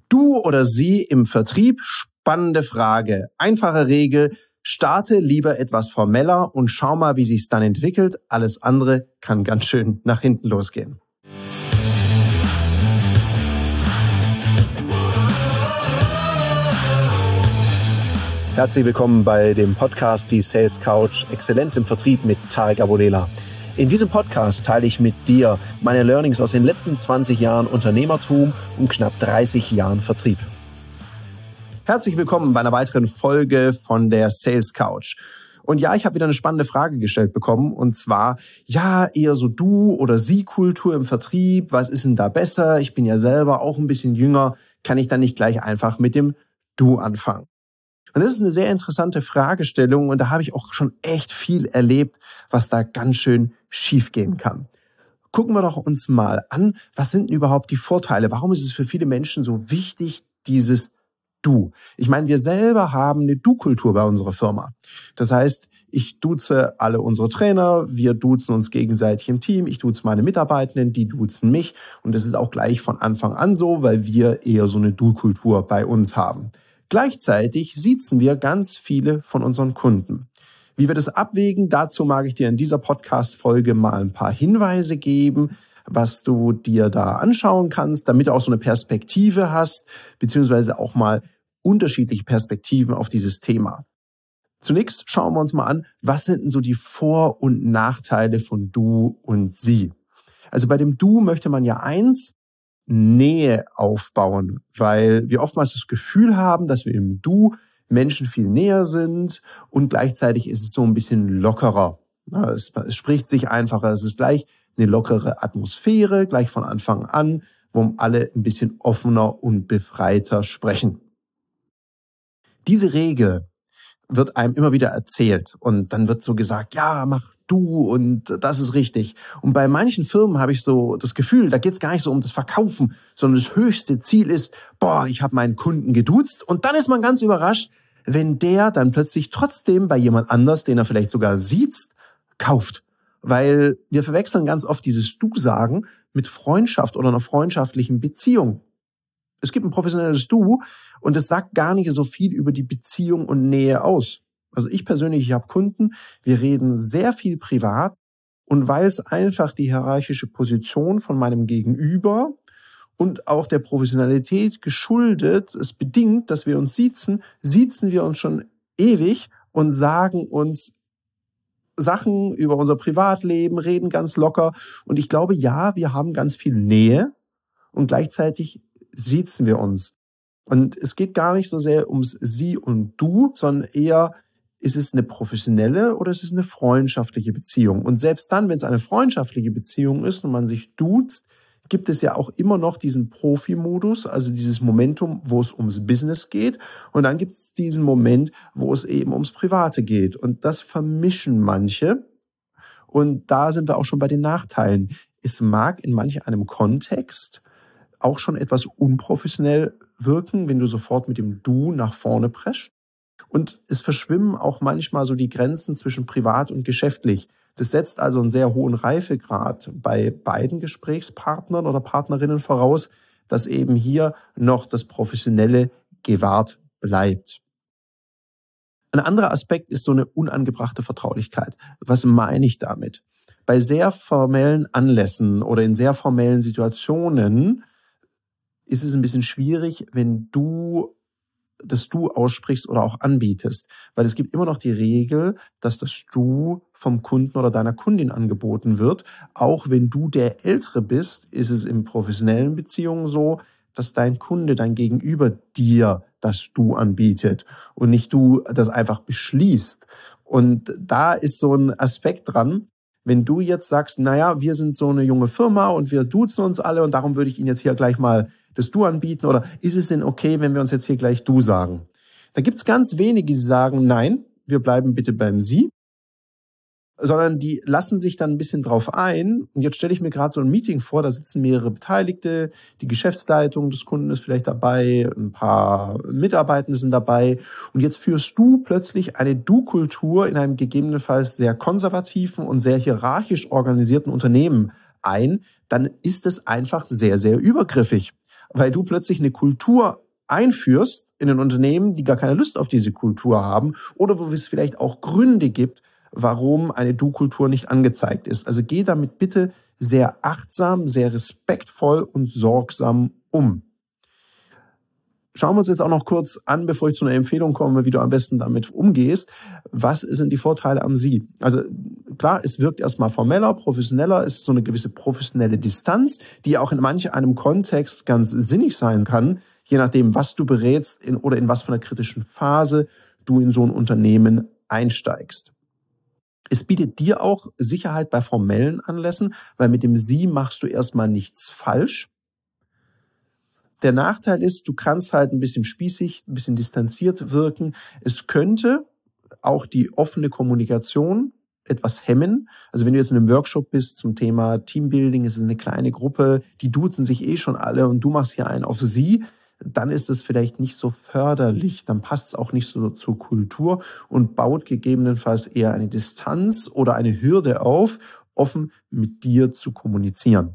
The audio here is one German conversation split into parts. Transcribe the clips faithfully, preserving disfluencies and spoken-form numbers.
Du oder sie im Vertrieb? Spannende Frage. Einfache Regel: Starte lieber etwas formeller und schau mal, wie sich's dann entwickelt. Alles andere kann ganz schön nach hinten losgehen. Herzlich willkommen bei dem Podcast Die Sales Couch Exzellenz im Vertrieb mit Tarek Abodela. In diesem Podcast teile ich mit dir meine Learnings aus den letzten zwanzig Jahren Unternehmertum und knapp dreißig Jahren Vertrieb. Herzlich willkommen bei einer weiteren Folge von der Sales Couch. Und ja, ich habe wieder eine spannende Frage gestellt bekommen, und zwar, ja, eher so Du- oder Sie-Kultur im Vertrieb, was ist denn da besser? Ich bin ja selber auch ein bisschen jünger, kann ich dann nicht gleich einfach mit dem Du anfangen? Und das ist eine sehr interessante Fragestellung, und da habe ich auch schon echt viel erlebt, was da ganz schön schiefgehen kann. Gucken wir doch uns mal an, was sind denn überhaupt die Vorteile? Warum ist es für viele Menschen so wichtig, dieses Du? Ich meine, wir selber haben eine Du-Kultur bei unserer Firma. Das heißt, ich duze alle unsere Trainer, wir duzen uns gegenseitig im Team, ich duze meine Mitarbeitenden, die duzen mich, und das ist auch gleich von Anfang an so, weil wir eher so eine Du-Kultur bei uns haben. Gleichzeitig siezen wir ganz viele von unseren Kunden. Wie wir das abwägen, dazu mag ich dir in dieser Podcast-Folge mal ein paar Hinweise geben, was du dir da anschauen kannst, damit du auch so eine Perspektive hast, beziehungsweise auch mal unterschiedliche Perspektiven auf dieses Thema. Zunächst schauen wir uns mal an, was sind denn so die Vor- und Nachteile von Du und Sie? Also bei dem Du möchte man ja eins: Nähe aufbauen, weil wir oftmals das Gefühl haben, dass wir im Du Menschen viel näher sind, und gleichzeitig ist es so ein bisschen lockerer. Es, es spricht sich einfacher, es ist gleich eine lockere Atmosphäre, gleich von Anfang an, wo alle ein bisschen offener und befreiter sprechen. Diese Regel wird einem immer wieder erzählt, und dann wird so gesagt, ja, mach Du und das ist richtig. Und bei manchen Firmen habe ich so das Gefühl, da geht es gar nicht so um das Verkaufen, sondern das höchste Ziel ist, boah, ich habe meinen Kunden geduzt, und dann ist man ganz überrascht, wenn der dann plötzlich trotzdem bei jemand anders, den er vielleicht sogar sieht, kauft. Weil wir verwechseln ganz oft dieses Du-Sagen mit Freundschaft oder einer freundschaftlichen Beziehung. Es gibt ein professionelles Du, und es sagt gar nicht so viel über die Beziehung und Nähe aus. Also ich persönlich, ich habe Kunden, wir reden sehr viel privat, und weil es einfach die hierarchische Position von meinem Gegenüber und auch der Professionalität geschuldet, es bedingt, dass wir uns siezen, siezen wir uns schon ewig und sagen uns Sachen über unser Privatleben, reden ganz locker, und ich glaube, ja, wir haben ganz viel Nähe, und gleichzeitig siezen wir uns. Und es geht gar nicht so sehr ums Sie und Du, sondern eher, ist es eine professionelle oder ist es eine freundschaftliche Beziehung? Und selbst dann, wenn es eine freundschaftliche Beziehung ist und man sich duzt, gibt es ja auch immer noch diesen Profi-Modus, also dieses Momentum, wo es ums Business geht. Und dann gibt es diesen Moment, wo es eben ums Private geht. Und das vermischen manche. Und da sind wir auch schon bei den Nachteilen. Es mag in manch einem Kontext auch schon etwas unprofessionell wirken, wenn du sofort mit dem Du nach vorne preschst. Und es verschwimmen auch manchmal so die Grenzen zwischen privat und geschäftlich. Das setzt also einen sehr hohen Reifegrad bei beiden Gesprächspartnern oder Partnerinnen voraus, dass eben hier noch das Professionelle gewahrt bleibt. Ein anderer Aspekt ist so eine unangebrachte Vertraulichkeit. Was meine ich damit? Bei sehr formellen Anlässen oder in sehr formellen Situationen ist es ein bisschen schwierig, wenn du das Du aussprichst oder auch anbietest. Weil es gibt immer noch die Regel, dass das Du vom Kunden oder deiner Kundin angeboten wird. Auch wenn du der Ältere bist, ist es in professionellen Beziehungen so, dass dein Kunde, dein Gegenüber dir das Du anbietet und nicht du das einfach beschließt. Und da ist so ein Aspekt dran, wenn du jetzt sagst, naja, wir sind so eine junge Firma und wir duzen uns alle, und darum würde ich Ihnen jetzt hier gleich mal das Du anbieten, oder ist es denn okay, wenn wir uns jetzt hier gleich Du sagen? Da gibt es ganz wenige, die sagen, nein, wir bleiben bitte beim Sie, sondern die lassen sich dann ein bisschen drauf ein. Und jetzt stelle ich mir gerade so ein Meeting vor, da sitzen mehrere Beteiligte, die Geschäftsleitung des Kunden ist vielleicht dabei, ein paar Mitarbeitende sind dabei, und jetzt führst du plötzlich eine Du-Kultur in einem gegebenenfalls sehr konservativen und sehr hierarchisch organisierten Unternehmen ein, dann ist es einfach sehr, sehr übergriffig. weil du plötzlich eine Kultur einführst in ein Unternehmen, die gar keine Lust auf diese Kultur haben oder wo es vielleicht auch Gründe gibt, warum eine Du-Kultur nicht angezeigt ist. Also geh damit bitte sehr achtsam, sehr respektvoll und sorgsam um. Schauen wir uns jetzt auch noch kurz an, bevor ich zu einer Empfehlung komme, wie du am besten damit umgehst. Was sind die Vorteile am Sie? Also klar, es wirkt erstmal formeller, professioneller, es ist so eine gewisse professionelle Distanz, die auch in manch einem Kontext ganz sinnig sein kann, je nachdem, was du berätst in, oder in was für einer kritischen Phase du in so ein Unternehmen einsteigst. Es bietet dir auch Sicherheit bei formellen Anlässen, weil mit dem Sie machst du erstmal nichts falsch. Der Nachteil ist, du kannst halt ein bisschen spießig, ein bisschen distanziert wirken. Es könnte auch die offene Kommunikation etwas hemmen. Also wenn du jetzt in einem Workshop bist zum Thema Teambuilding, es ist eine kleine Gruppe, die duzen sich eh schon alle und du machst hier einen auf sie, dann ist es vielleicht nicht so förderlich, dann passt es auch nicht so zur Kultur und baut gegebenenfalls eher eine Distanz oder eine Hürde auf, offen mit dir zu kommunizieren.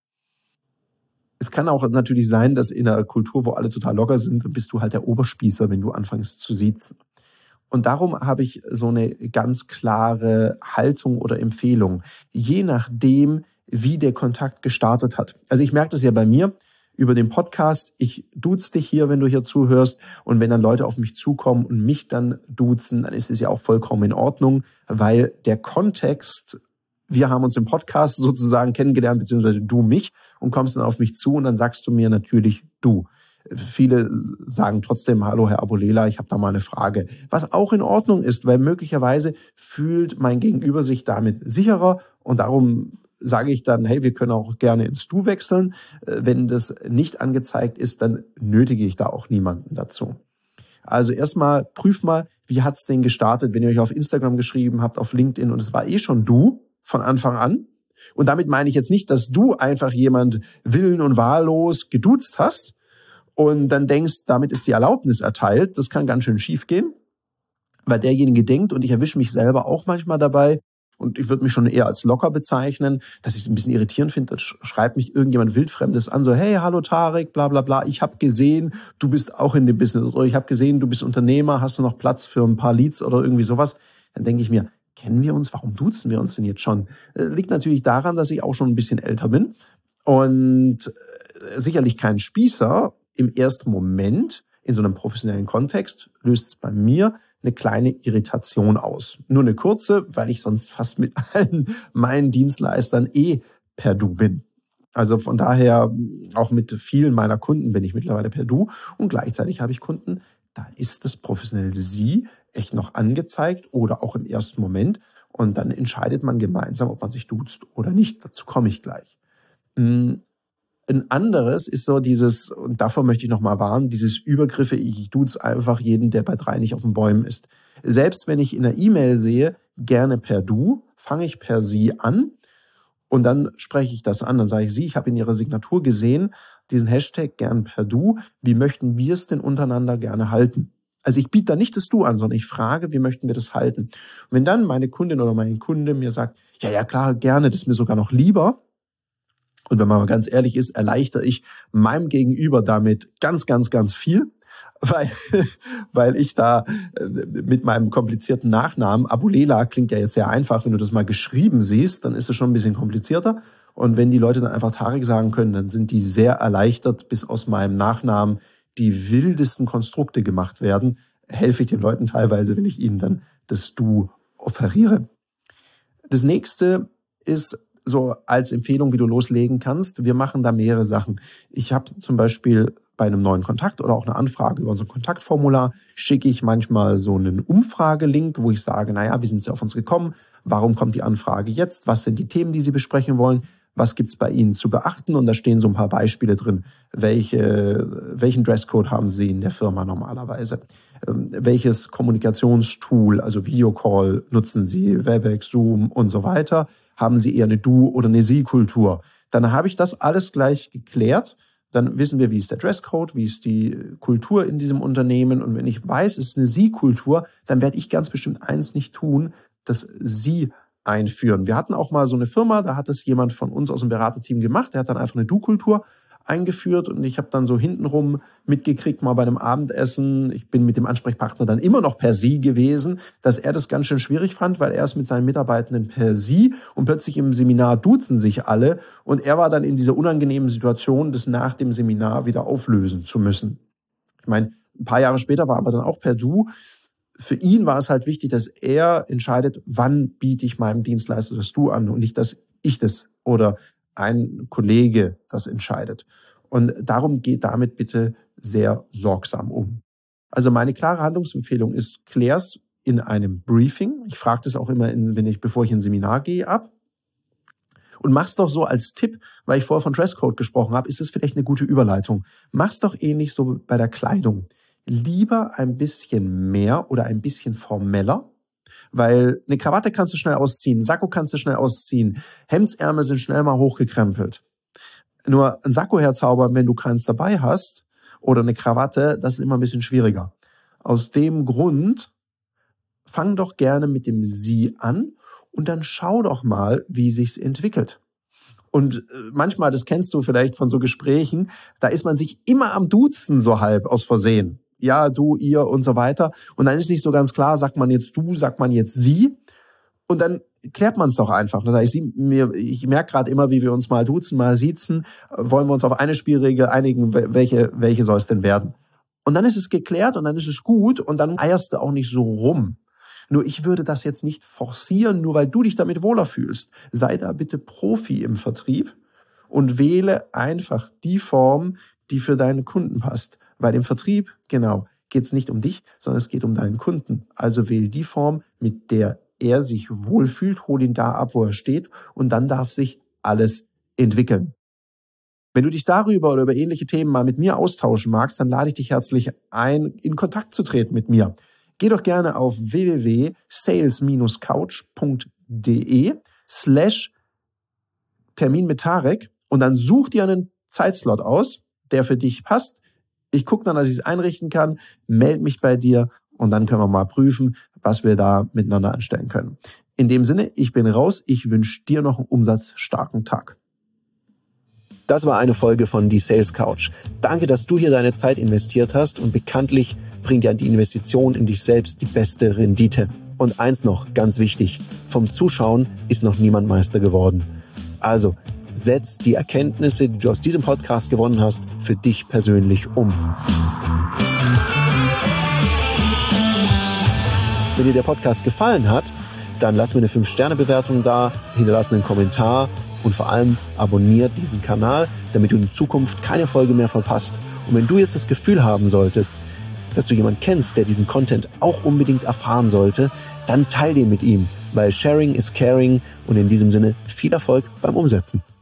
Es kann auch natürlich sein, dass in einer Kultur, wo alle total locker sind, bist du halt der Oberspießer, wenn du anfängst zu siezen. Und darum habe ich so eine ganz klare Haltung oder Empfehlung, je nachdem, wie der Kontakt gestartet hat. Also ich merke das ja bei mir über den Podcast. Ich duze dich hier, wenn du hier zuhörst. Und wenn dann Leute auf mich zukommen und mich dann duzen, dann ist es ja auch vollkommen in Ordnung, weil der Kontext, wir haben uns im Podcast sozusagen kennengelernt, beziehungsweise du mich und kommst dann auf mich zu und dann sagst du mir natürlich du. Viele sagen trotzdem, hallo Herr Abolela, ich habe da mal eine Frage. Was auch in Ordnung ist, weil möglicherweise fühlt mein Gegenüber sich damit sicherer und darum sage ich dann, hey, wir können auch gerne ins Du wechseln. Wenn das nicht angezeigt ist, dann nötige ich da auch niemanden dazu. Also erstmal prüf mal, wie hat's denn gestartet, wenn ihr euch auf Instagram geschrieben habt, auf LinkedIn und es war eh schon du von Anfang an. Und damit meine ich jetzt nicht, dass du einfach jemand willen- und wahllos geduzt hast und dann denkst, damit ist die Erlaubnis erteilt. Das kann ganz schön schief gehen, weil derjenige denkt, und ich erwische mich selber auch manchmal dabei, und ich würde mich schon eher als locker bezeichnen, dass ich es ein bisschen irritierend finde, schreibt mich irgendjemand Wildfremdes an, so, hey, hallo Tarek, bla bla bla, ich habe gesehen, du bist auch in dem Business, oder ich habe gesehen, du bist Unternehmer, hast du noch Platz für ein paar Leads oder irgendwie sowas. Dann denke ich mir, kennen wir uns? Warum duzen wir uns denn jetzt schon? Liegt natürlich daran, dass ich auch schon ein bisschen älter bin und sicherlich kein Spießer. Im ersten Moment, in so einem professionellen Kontext, löst es bei mir eine kleine Irritation aus. Nur eine kurze, weil ich sonst fast mit allen meinen Dienstleistern eh per Du bin. Also von daher, auch mit vielen meiner Kunden bin ich mittlerweile per Du und gleichzeitig habe ich Kunden, da ist das professionelle Sie echt noch angezeigt oder auch im ersten Moment und dann entscheidet man gemeinsam, ob man sich duzt oder nicht. Dazu komme ich gleich. Ein anderes ist so dieses, und davor möchte ich nochmal warnen, dieses Übergriffe, ich duze einfach jeden, der bei drei nicht auf den Bäumen ist. Selbst wenn ich in einer E-Mail sehe, gerne per Du, fange ich per Sie an und dann spreche ich das an. Dann sage ich, Sie, ich habe in Ihrer Signatur gesehen, diesen Hashtag gern per Du. Wie möchten wir es denn untereinander gerne halten? Also ich biete da nicht das Du an, sondern ich frage, wie möchten wir das halten? Und wenn dann meine Kundin oder mein Kunde mir sagt, ja, ja klar, gerne, das ist mir sogar noch lieber, und wenn man mal ganz ehrlich ist, erleichtere ich meinem Gegenüber damit ganz, ganz, ganz viel, weil, weil ich da mit meinem komplizierten Nachnamen, Abolela klingt ja jetzt sehr einfach, wenn du das mal geschrieben siehst, dann ist es schon ein bisschen komplizierter. Und wenn die Leute dann einfach Tarek sagen können, dann sind die sehr erleichtert, bis aus meinem Nachnamen die wildesten Konstrukte gemacht werden, helfe ich den Leuten teilweise, wenn ich ihnen dann das Du offeriere. Das nächste ist so als Empfehlung, wie du loslegen kannst. Wir machen da mehrere Sachen. Ich habe zum Beispiel bei einem neuen Kontakt oder auch eine Anfrage über unser Kontaktformular, schicke ich manchmal so einen Umfragelink, wo ich sage, naja, wie sind Sie auf uns gekommen? Warum kommt die Anfrage jetzt? Was sind die Themen, die Sie besprechen wollen? Was gibt's bei Ihnen zu beachten? Und da stehen so ein paar Beispiele drin. Welche, welchen Dresscode haben Sie in der Firma normalerweise? Ähm, welches Kommunikationstool, also Videocall, nutzen Sie? Webex, Zoom und so weiter? Haben Sie eher eine Du- oder eine Sie-Kultur? Dann habe ich das alles gleich geklärt. Dann wissen wir, wie ist der Dresscode, wie ist die Kultur in diesem Unternehmen. Und wenn ich weiß, es ist eine Sie-Kultur, dann werde ich ganz bestimmt eins nicht tun, das Sie einführen. Wir hatten auch mal so eine Firma, da hat das jemand von uns aus dem Beraterteam gemacht, der hat dann einfach eine Du-Kultur eingeführt und ich habe dann so hintenrum mitgekriegt, mal bei einem Abendessen, ich bin mit dem Ansprechpartner dann immer noch per Sie gewesen, dass er das ganz schön schwierig fand, weil er ist mit seinen Mitarbeitenden per Sie und plötzlich im Seminar duzen sich alle und er war dann in dieser unangenehmen Situation, das nach dem Seminar wieder auflösen zu müssen. Ich meine, ein paar Jahre später war aber dann auch per Du. Für ihn war es halt wichtig, dass er entscheidet, wann biete ich meinem Dienstleister das Du an und nicht, dass ich das oder ein Kollege das entscheidet. Und darum geht damit bitte sehr sorgsam um. Also meine klare Handlungsempfehlung ist, klär's in einem Briefing. Ich frage das auch immer, in, wenn ich, bevor ich in ein Seminar gehe, ab. Und mach's doch so als Tipp, weil ich vorher von Dresscode gesprochen habe, ist es vielleicht eine gute Überleitung. Mach's doch ähnlich so bei der Kleidung. Lieber ein bisschen mehr oder ein bisschen formeller, weil eine Krawatte kannst du schnell ausziehen, einen Sakko kannst du schnell ausziehen, Hemdsärmel sind schnell mal hochgekrempelt. Nur ein Sakko herzaubern, wenn du keins dabei hast, oder eine Krawatte, das ist immer ein bisschen schwieriger. Aus dem Grund, fang doch gerne mit dem Sie an und dann schau doch mal, wie sich's entwickelt. Und manchmal, das kennst du vielleicht von so Gesprächen, da ist man sich immer am Duzen so halb aus Versehen. Ja, du, ihr und so weiter. Und dann ist nicht so ganz klar, sagt man jetzt du, sagt man jetzt sie. Und dann klärt man es doch einfach. Das heißt, ich, mir, ich merke gerade immer, wie wir uns mal duzen, mal siezen. Wollen wir uns auf eine Spielregel einigen, welche, welche soll es denn werden? Und dann ist es geklärt und dann ist es gut und dann eierst du auch nicht so rum. Nur ich würde das jetzt nicht forcieren, nur weil du dich damit wohler fühlst. Sei da bitte Profi im Vertrieb und wähle einfach die Form, die für deinen Kunden passt. Weil im Vertrieb, genau, geht es nicht um dich, sondern es geht um deinen Kunden. Also wähl die Form, mit der er sich wohlfühlt, hol ihn da ab, wo er steht und dann darf sich alles entwickeln. Wenn du dich darüber oder über ähnliche Themen mal mit mir austauschen magst, dann lade ich dich herzlich ein, in Kontakt zu treten mit mir. Geh doch gerne auf w w w punkt sales Bindestrich couch punkt de slash Termin mit Tarek und dann such dir einen Zeitslot aus, der für dich passt. Ich gucke dann, dass ich es einrichten kann, melde mich bei dir und dann können wir mal prüfen, was wir da miteinander anstellen können. In dem Sinne, ich bin raus. Ich wünsche dir noch einen umsatzstarken Tag. Das war eine Folge von Die Sales Couch. Danke, dass du hier deine Zeit investiert hast und bekanntlich bringt ja die Investition in dich selbst die beste Rendite. Und eins noch, ganz wichtig, vom Zuschauen ist noch niemand Meister geworden. Also, setz die Erkenntnisse, die du aus diesem Podcast gewonnen hast, für dich persönlich um. Wenn dir der Podcast gefallen hat, dann lass mir eine fünf Sterne Bewertung da, hinterlass einen Kommentar und vor allem abonniert diesen Kanal, damit du in Zukunft keine Folge mehr verpasst. Und wenn du jetzt das Gefühl haben solltest, dass du jemanden kennst, der diesen Content auch unbedingt erfahren sollte, dann teil den mit ihm, weil Sharing is Caring und in diesem Sinne viel Erfolg beim Umsetzen.